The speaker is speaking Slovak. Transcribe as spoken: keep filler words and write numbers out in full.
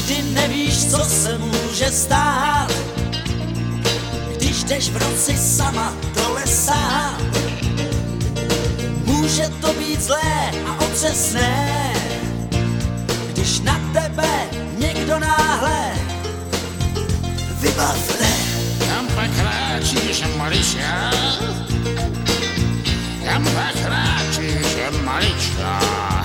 nikdy nevíš, co se může stát, když jdeš v noci sama do lesa. Může to být zlé a otřesné, když na tebe někdo náhle vybavne. Tam pak kráčíš, malička, tam pak kráčíš, malička.